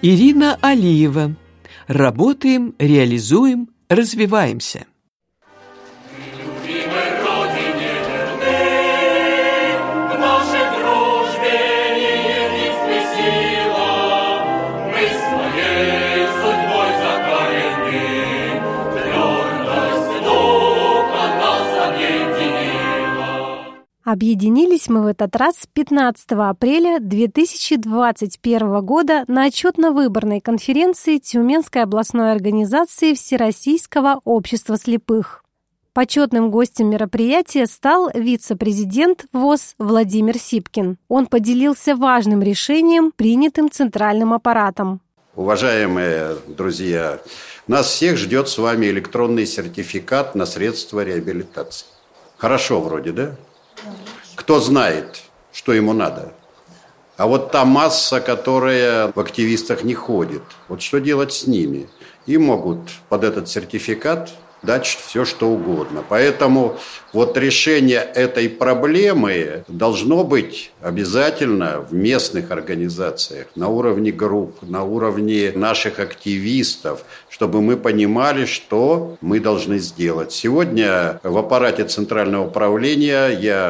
Ирина Алиева. Работаем, реализуем, развиваемся. Объединились мы в этот раз 15 апреля 2021 года на отчетно-выборной конференции Тюменской областной организации Всероссийского общества слепых. Почетным гостем мероприятия стал вице-президент ВОС Владимир Сипкин. Он поделился важным решением, принятым центральным аппаратом. Уважаемые друзья, нас всех ждет с вами электронный сертификат на средства реабилитации. Хорошо вроде, да? Кто знает, что ему надо. А вот та масса, которая в активистах не ходит, вот что делать с ними? Им могут под этот сертификат дать все, что угодно. Поэтому вот решение этой проблемы должно быть обязательно в местных организациях, на уровне групп, на уровне наших активистов, чтобы мы понимали, что мы должны сделать. Сегодня в аппарате Центрального управления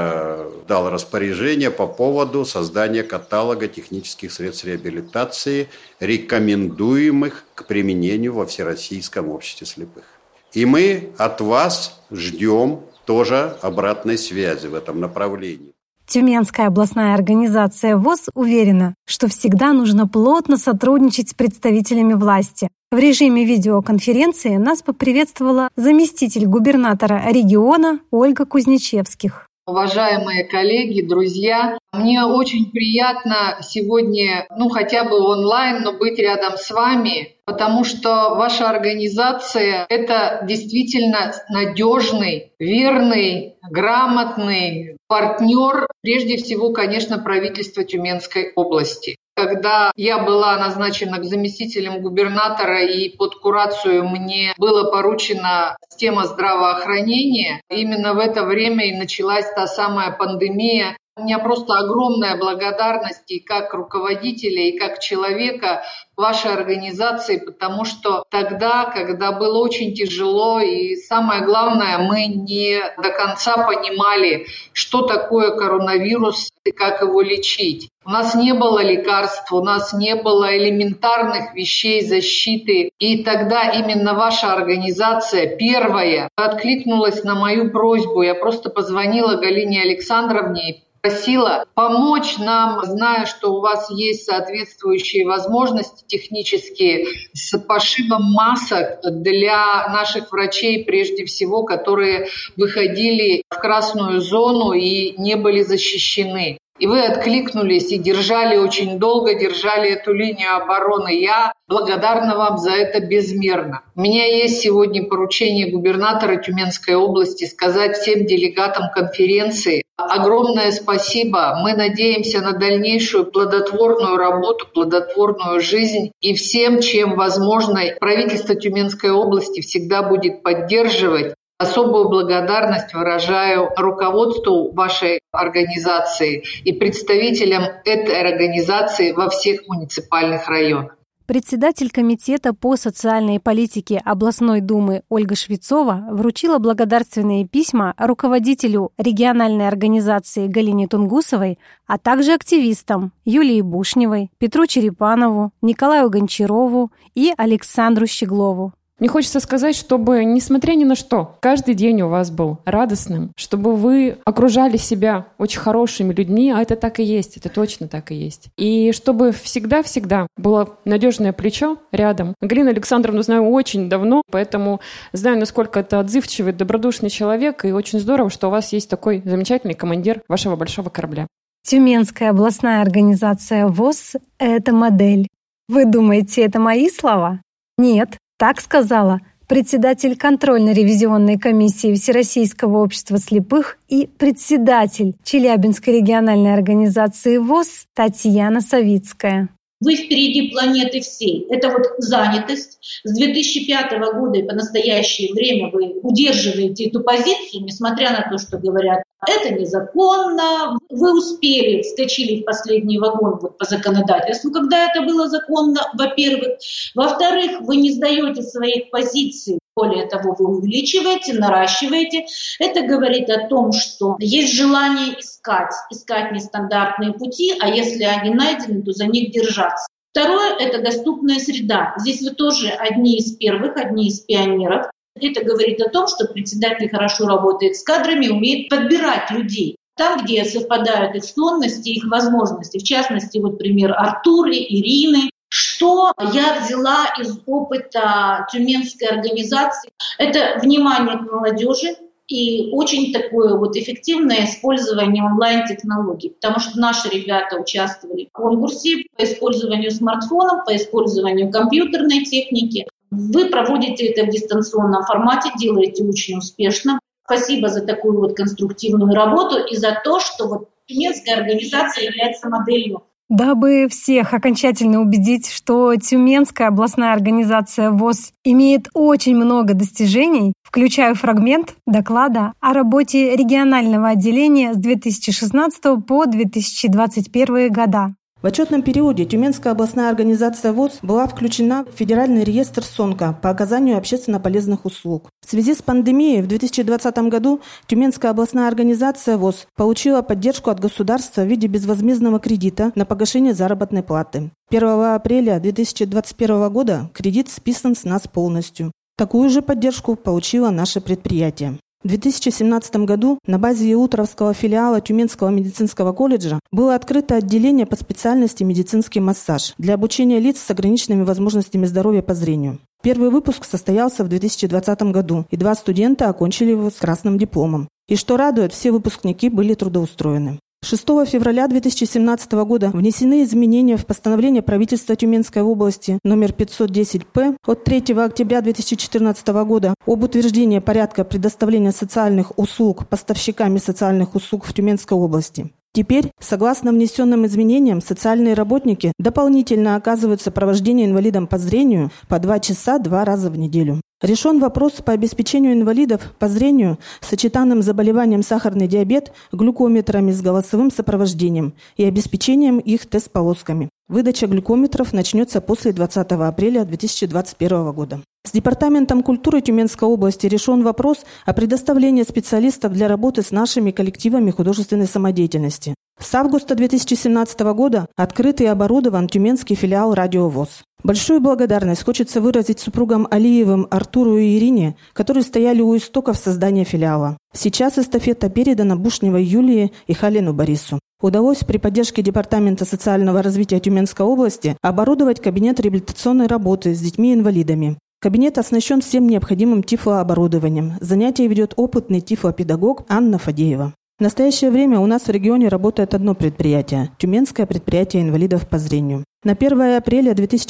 я дал распоряжение по поводу создания каталога технических средств реабилитации, рекомендуемых к применению во Всероссийском обществе слепых. И мы от вас ждем тоже обратной связи в этом направлении. Тюменская областная организация ВОС уверена, что всегда нужно плотно сотрудничать с представителями власти. В режиме видеоконференции нас поприветствовала заместитель губернатора региона Ольга Кузнечевских. Уважаемые коллеги, друзья, мне очень приятно сегодня, хотя бы онлайн, но быть рядом с вами, потому что ваша организация – это действительно надежный, верный, грамотный партнер, прежде всего, конечно, правительства Тюменской области. Когда я была назначена заместителем губернатора и под курацию мне было поручена тема здравоохранения, именно в это время и началась та самая пандемия. У меня просто огромная благодарность и как руководителя, и как человека вашей организации, потому что тогда, когда было очень тяжело, и самое главное, мы не до конца понимали, что такое коронавирус и как его лечить. У нас не было лекарств, у нас не было элементарных вещей защиты. И тогда именно ваша организация первая откликнулась на мою просьбу. Я просто позвонила Галине Александровне и просила помочь нам, зная, что у вас есть соответствующие возможности технические, с пошивом масок для наших врачей, прежде всего, которые выходили в красную зону и не были защищены. И вы откликнулись и держали очень долго, держали эту линию обороны. Я благодарна вам за это безмерно. У меня есть сегодня поручение губернатора Тюменской области сказать всем делегатам конференции огромное спасибо. Мы надеемся на дальнейшую плодотворную работу, плодотворную жизнь. И всем, чем возможно, правительство Тюменской области всегда будет поддерживать. Особую благодарность выражаю руководству вашей организации и представителям этой организации во всех муниципальных районах. Председатель комитета по социальной политике областной думы Ольга Швецова вручила благодарственные письма руководителю региональной организации Галине Тунгусовой, а также активистам Юлии Бушневой, Петру Черепанову, Николаю Гончарову и Александру Щеглову. Мне хочется сказать, чтобы, несмотря ни на что, каждый день у вас был радостным, чтобы вы окружали себя очень хорошими людьми, а это так и есть, это точно так и есть. И чтобы всегда-всегда было надежное плечо рядом. Галину Александровну знаю очень давно, поэтому знаю, насколько это отзывчивый, добродушный человек, и очень здорово, что у вас есть такой замечательный командир вашего большого корабля. Тюменская областная организация ВОС – это модель. Вы думаете, это мои слова? Нет. Так сказала председатель контрольно-ревизионной комиссии Всероссийского общества слепых и председатель Челябинской региональной организации ВОС Татьяна Савицкая. Вы впереди планеты всей. Это вот занятость. С 2005 года и по настоящее время вы удерживаете эту позицию, несмотря на то, что говорят, это незаконно. Вы успели, вскочили в последний вагон вот по законодательству, когда это было законно, во-первых. Во-вторых, вы не сдаете своих позиций. Более того, вы увеличиваете, наращиваете. Это говорит о том, что есть желание искать нестандартные пути, а если они найдены, то за них держаться. Второе – это доступная среда. Здесь вы тоже одни из первых, одни из пионеров. Это говорит о том, что председатель хорошо работает с кадрами, умеет подбирать людей. Там, где совпадают их склонности, их возможности. В частности, вот пример Артура, Ирины. Что я взяла из опыта тюменской организации? Это внимание к молодежи и очень такое вот эффективное использование онлайн-технологий. Потому что наши ребята участвовали в конкурсе по использованию смартфонов, по использованию компьютерной техники. Вы проводите это в дистанционном формате, делаете очень успешно. Спасибо за такую вот конструктивную работу и за то, что вот тюменская организация является моделью. Дабы всех окончательно убедить, что Тюменская областная организация ВОС имеет очень много достижений, включаю фрагмент доклада о работе регионального отделения с 2016 по 2021 года. В отчетном периоде Тюменская областная организация ВОС была включена в Федеральный реестр СОНКа по оказанию общественно полезных услуг. В связи с пандемией в 2020 году Тюменская областная организация ВОС получила поддержку от государства в виде безвозмездного кредита на погашение заработной платы. 1 апреля 2021 года кредит списан с нас полностью. Такую же поддержку получило наше предприятие. В 2017 году на базе Яутровского филиала Тюменского медицинского колледжа было открыто отделение по специальности медицинский массаж для обучения лиц с ограниченными возможностями здоровья по зрению. Первый выпуск состоялся в 2020 году, и 2 студента окончили его с красным дипломом. И что радует, все выпускники были трудоустроены. 6 февраля 2017 года внесены изменения в постановление правительства Тюменской области номер 510-П от 3 октября 2014 года об утверждении порядка предоставления социальных услуг поставщиками социальных услуг в Тюменской области. Теперь, согласно внесенным изменениям, социальные работники дополнительно оказывают сопровождение инвалидам по зрению по 2 часа 2 раза в неделю. Решен вопрос по обеспечению инвалидов по зрению с сочетанным заболеванием сахарный диабет глюкометрами с голосовым сопровождением и обеспечением их тест-полосками. Выдача глюкометров начнется после 20 апреля 2021 года. С Департаментом культуры Тюменской области решен вопрос о предоставлении специалистов для работы с нашими коллективами художественной самодеятельности. С августа 2017 года открыт и оборудован тюменский филиал «Радио ВОС». Большую благодарность хочется выразить супругам Алиевым Артуру и Ирине, которые стояли у истоков создания филиала. Сейчас эстафета передана Бушневой Юлии и Халину Борису. Удалось при поддержке Департамента социального развития Тюменской области оборудовать кабинет реабилитационной работы с детьми-инвалидами. Кабинет оснащен всем необходимым тифлооборудованием. Занятия ведет опытный тифлопедагог Анна Фадеева. В настоящее время у нас в регионе работает одно предприятие – Тюменское предприятие инвалидов по зрению. На 1 апреля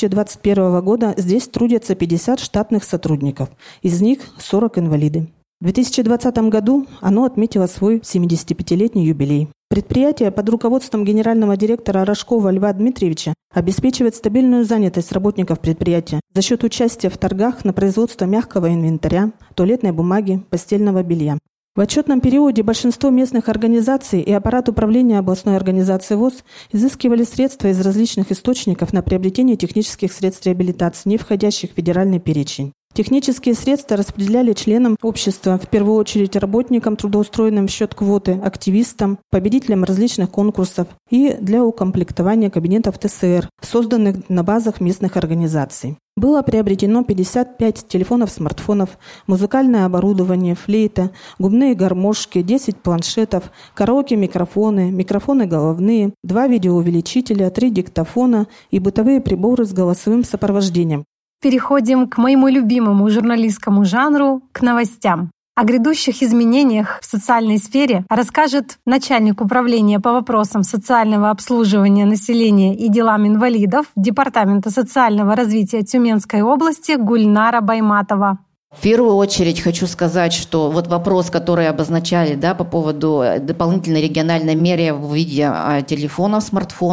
2021 года здесь трудятся 50 штатных сотрудников, из них 40 инвалиды. В 2020 году оно отметило свой 75-летний юбилей. Предприятие под руководством генерального директора Рожкова Льва Дмитриевича обеспечивает стабильную занятость работников предприятия за счет участия в торгах на производство мягкого инвентаря, туалетной бумаги, постельного белья. В отчетном периоде большинство местных организаций и аппарат управления областной организации ВОС изыскивали средства из различных источников на приобретение технических средств реабилитации, не входящих в федеральный перечень. Технические средства распределяли членам общества, в первую очередь работникам, трудоустроенным в счет квоты, активистам, победителям различных конкурсов и для укомплектования кабинетов ТСР, созданных на базах местных организаций. Было приобретено 55 телефонов-смартфонов, музыкальное оборудование, флейта, губные гармошки, 10 планшетов, караоке-микрофоны, микрофоны головные, 2 видеоувеличителя, 3 диктофона и бытовые приборы с голосовым сопровождением. Переходим к моему любимому журналистскому жанру, к новостям. О грядущих изменениях в социальной сфере расскажет начальник управления по вопросам социального обслуживания населения и делам инвалидов Департамента социального развития Тюменской области Гульнара Байматова. В первую очередь хочу сказать, что вот вопрос, который обозначали по поводу дополнительной региональной меры в виде телефонов, смартфонов,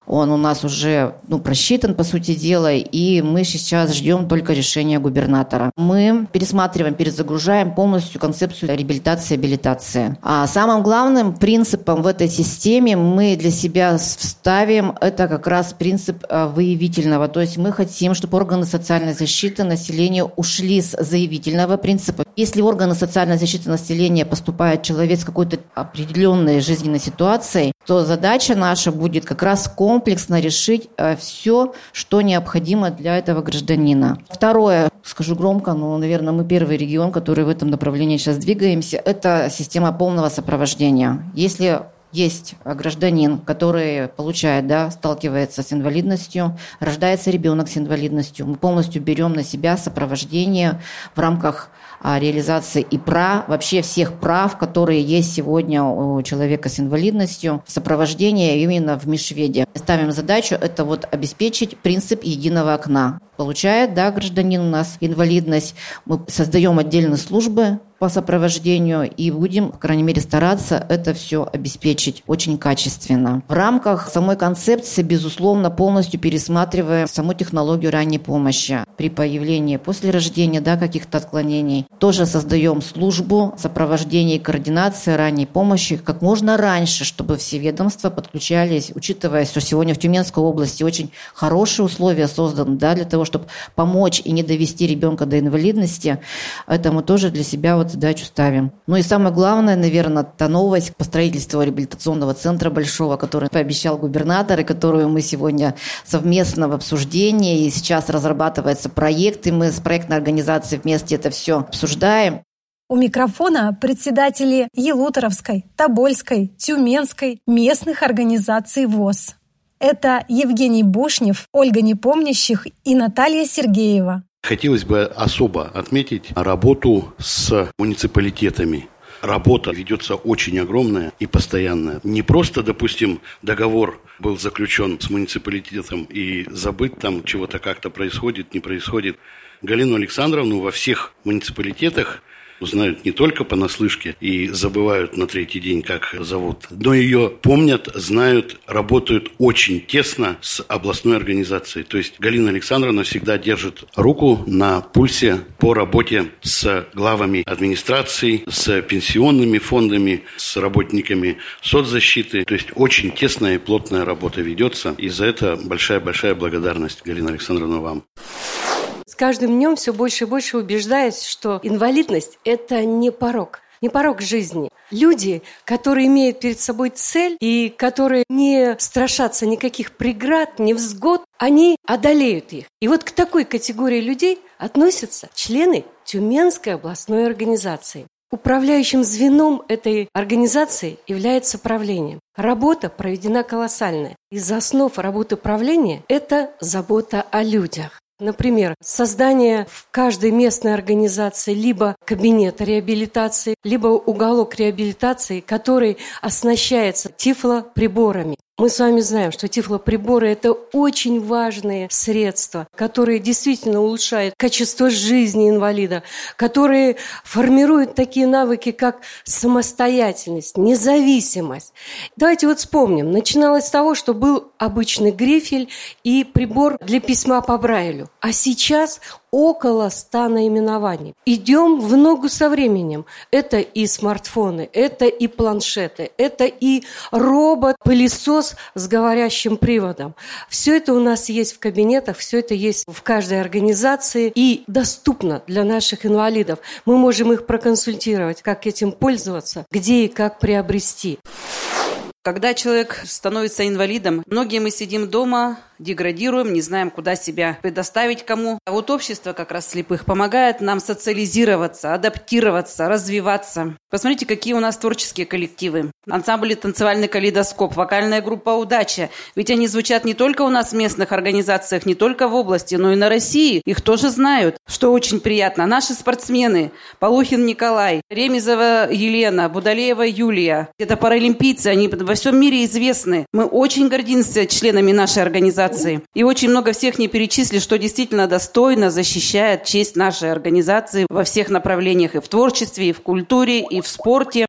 Он у нас уже просчитан, по сути дела, и мы сейчас ждем только решения губернатора. Мы пересматриваем, перезагружаем полностью концепцию реабилитации. А самым главным принципом в этой системе мы для себя вставим это как раз принцип выявительного. То есть мы хотим, чтобы органы социальной защиты населения ушли с заявительного принципа. Если в органы социальной защиты населения поступает человек с какой-то определенной жизненной ситуацией, то задача наша будет как раз комплексно решить все, что необходимо для этого гражданина. Второе, скажу громко, но, наверное, мы первый регион, который в этом направлении сейчас двигаемся, это система полного сопровождения. Если есть гражданин, который сталкивается с инвалидностью, рождается ребенок с инвалидностью, мы полностью берем на себя сопровождение в рамках реализации и прав, вообще всех прав, которые есть сегодня у человека с инвалидностью, сопровождение именно в межведе. Ставим задачу это обеспечить принцип единого окна. Получает, гражданин у нас инвалидность, мы создаем отдельные службы по сопровождению и будем, по крайней мере, стараться это все обеспечить очень качественно. В рамках самой концепции, безусловно, полностью пересматриваем саму технологию ранней помощи. При появлении после рождения каких-то отклонений тоже создаем службу сопровождения и координации ранней помощи как можно раньше, чтобы все ведомства подключались, учитывая, что сегодня в Тюменской области очень хорошие условия созданы для того, чтобы помочь и не довести ребенка до инвалидности. Это мы тоже для себя задачу ставим. И самое главное, наверное, та новость по строительству реабилитационного центра большого, который пообещал губернатор, и которую мы сегодня совместно в обсуждении, и сейчас разрабатывается проект, и мы с проектной организацией вместе это все обсуждаем. У микрофона председатели Елуторовской, Тобольской, Тюменской местных организаций ВОС. Это Евгений Бушнев, Ольга Непомнящих и Наталья Сергеева. Хотелось бы особо отметить работу с муниципалитетами. Работа ведется очень огромная и постоянная. Не просто, допустим, договор был заключен с муниципалитетом и забыт, там чего-то как-то происходит, не происходит. Галину Александровну во всех муниципалитетах знают не только понаслышке и забывают на третий день, как зовут, но ее помнят, знают, работают очень тесно с областной организацией. То есть Галина Александровна всегда держит руку на пульсе по работе с главами администрации, с пенсионными фондами, с работниками соцзащиты. То есть очень тесная и плотная работа ведется. И за это большая-большая благодарность, Галина Александровна, вам. С каждым днем все больше и больше убеждаюсь, что инвалидность – это не порок жизни. Люди, которые имеют перед собой цель и которые не страшатся никаких преград, невзгод, они одолеют их. И к такой категории людей относятся члены Тюменской областной организации. Управляющим звеном этой организации является правление. Работа проведена колоссальная. Из основ работы правления – это забота о людях. Например, создание в каждой местной организации либо кабинета реабилитации, либо уголок реабилитации, который оснащается тифлоприборами. Мы с вами знаем, что тифлоприборы – это очень важные средства, которые действительно улучшают качество жизни инвалида, которые формируют такие навыки, как самостоятельность, независимость. Давайте вспомним. Начиналось с того, что был обычный грифель и прибор для письма по Брайлю. А сейчас около 100 наименований. Идем в ногу со временем. Это и смартфоны, это и планшеты, это и робот-пылесос с говорящим приводом. Все это у нас есть в кабинетах, все это есть в каждой организации и доступно для наших инвалидов. Мы можем их проконсультировать, как этим пользоваться, где и как приобрести. Когда человек становится инвалидом, многие мы сидим дома, деградируем, не знаем, куда себя предоставить кому. А общество как раз слепых помогает нам социализироваться, адаптироваться, развиваться. Посмотрите, какие у нас творческие коллективы. Ансамбль «Танцевальный калейдоскоп», вокальная группа «Удача». Ведь они звучат не только у нас в местных организациях, не только в области, но и на России. Их тоже знают, что очень приятно. Наши спортсмены Полухин Николай, Ремезова Елена, Будалеева Юлия. Это паралимпийцы, они во всем мире известны. Мы очень гордимся членами нашей организации. И очень много всех не перечислить, что действительно достойно защищает честь нашей организации во всех направлениях, и в творчестве, и в культуре, и в спорте.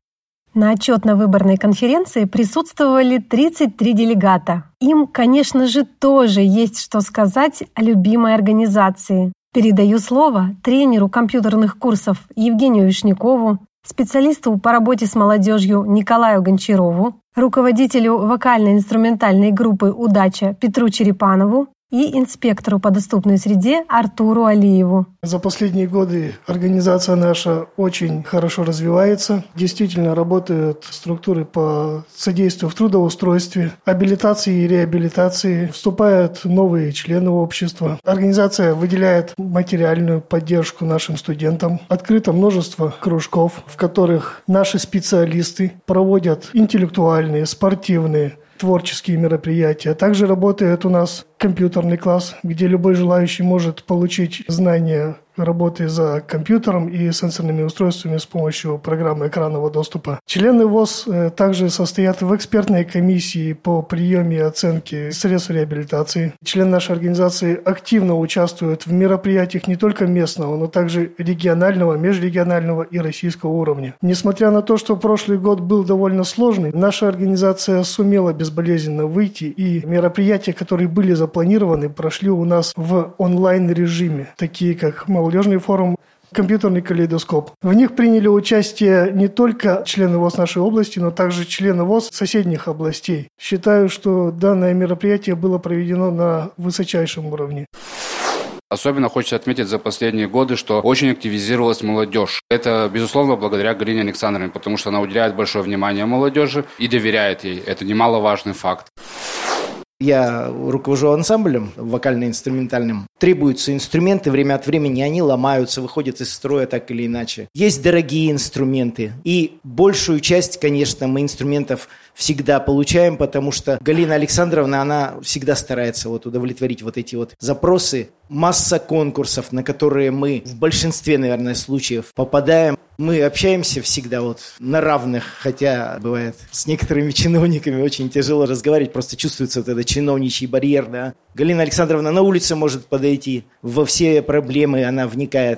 На отчетно-выборной конференции присутствовали 33 делегата. Им, конечно же, тоже есть что сказать о любимой организации. Передаю слово тренеру компьютерных курсов Евгению Вишнякову, специалисту по работе с молодежью Николаю Гончарову, руководителю вокально-инструментальной группы «Удача» Петру Черепанову и инспектору по доступной среде Артуру Алиеву. За последние годы организация наша очень хорошо развивается. Действительно работают структуры по содействию в трудоустройстве, абилитации и реабилитации. Вступают новые члены общества. Организация выделяет материальную поддержку нашим студентам. Открыто множество кружков, в которых наши специалисты проводят интеллектуальные, спортивные, творческие мероприятия. Также работает у нас компьютерный класс, где любой желающий может получить знания работы за компьютером и сенсорными устройствами с помощью программы экранного доступа. Члены ВОС также состоят в экспертной комиссии по приеме и оценке средств реабилитации. Члены нашей организации активно участвуют в мероприятиях не только местного, но также регионального, межрегионального и российского уровня. Несмотря на то, что прошлый год был довольно сложный, наша организация сумела безболезненно выйти, и мероприятия, которые были запланированы, прошли у нас в онлайн-режиме, такие как молодежный форум, компьютерный калейдоскоп. В них приняли участие не только члены ВОС нашей области, но также члены ВОС соседних областей. Считаю, что данное мероприятие было проведено на высочайшем уровне. Особенно хочется отметить за последние годы, что очень активизировалась молодежь. Это, безусловно, благодаря Галине Александровне, потому что она уделяет большое внимание молодежи и доверяет ей. Это немаловажный факт. Я руковожу ансамблем вокально-инструментальным. Требуются инструменты, время от времени они ломаются, выходят из строя так или иначе. Есть дорогие инструменты. И большую часть, конечно, мы инструментов всегда получаем, потому что Галина Александровна, она всегда старается удовлетворить эти запросы. Масса конкурсов, на которые мы в большинстве, наверное, случаев попадаем. Мы общаемся всегда на равных, хотя бывает с некоторыми чиновниками очень тяжело разговаривать, просто чувствуется этот чиновничий барьер, да. Галина Александровна на улице может подойти, во все проблемы она вникает.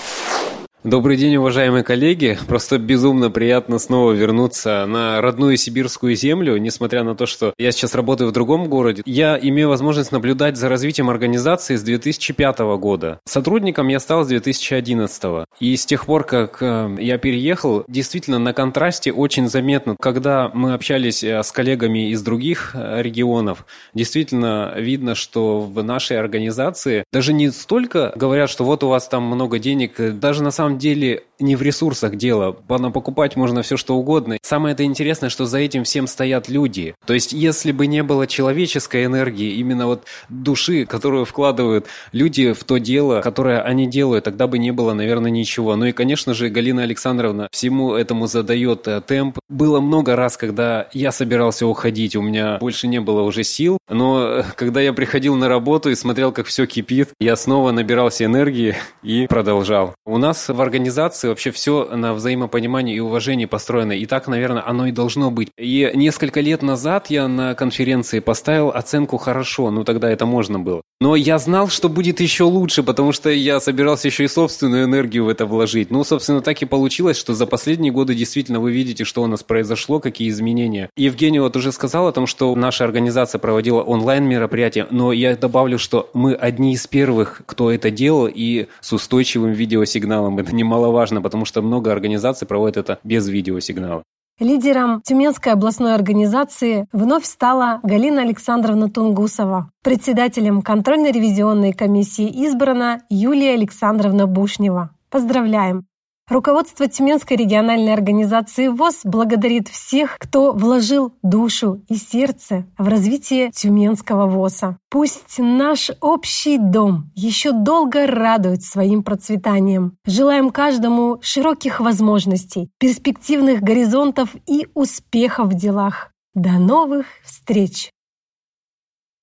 Добрый день, уважаемые коллеги. Просто безумно приятно снова вернуться на родную сибирскую землю, несмотря на то, что я сейчас работаю в другом городе. Я имею возможность наблюдать за развитием организации с 2005 года. Сотрудником я стал с 2011. И с тех пор, как я переехал, действительно на контрасте очень заметно. Когда мы общались с коллегами из других регионов, действительно видно, что в нашей организации даже не столько говорят, что у вас там много денег, даже на самом деле не в ресурсах дело. Покупать можно все, что угодно. Самое это интересное, что за этим всем стоят люди. То есть, если бы не было человеческой энергии, именно души, которую вкладывают люди в то дело, которое они делают, тогда бы не было, наверное, ничего. Ну и, конечно же, Галина Александровна всему этому задает темп. Было много раз, когда я собирался уходить, у меня больше не было уже сил, но когда я приходил на работу и смотрел, как все кипит, я снова набирался энергии и продолжал. У нас в организации вообще все на взаимопонимании и уважении построено. И так, наверное, оно и должно быть. И несколько лет назад я на конференции поставил оценку «хорошо». Тогда это можно было. Но я знал, что будет еще лучше, потому что я собирался еще и собственную энергию в это вложить. Собственно, так и получилось, что за последние годы действительно вы видите, что у нас произошло, какие изменения. Евгений уже сказал о том, что наша организация проводила онлайн-мероприятия, но я добавлю, что мы одни из первых, кто это делал, и с устойчивым видеосигналом. Это немаловажно, потому что много организаций проводят это без видеосигнала. Лидером Тюменской областной организации вновь стала Галина Александровна Тунгусова. Председателем контрольно-ревизионной комиссии избрана Юлия Александровна Бушнева. Поздравляем! Руководство Тюменской региональной организации ВОС благодарит всех, кто вложил душу и сердце в развитие Тюменского ВОСа. Пусть наш общий дом еще долго радует своим процветанием. Желаем каждому широких возможностей, перспективных горизонтов и успехов в делах. До новых встреч!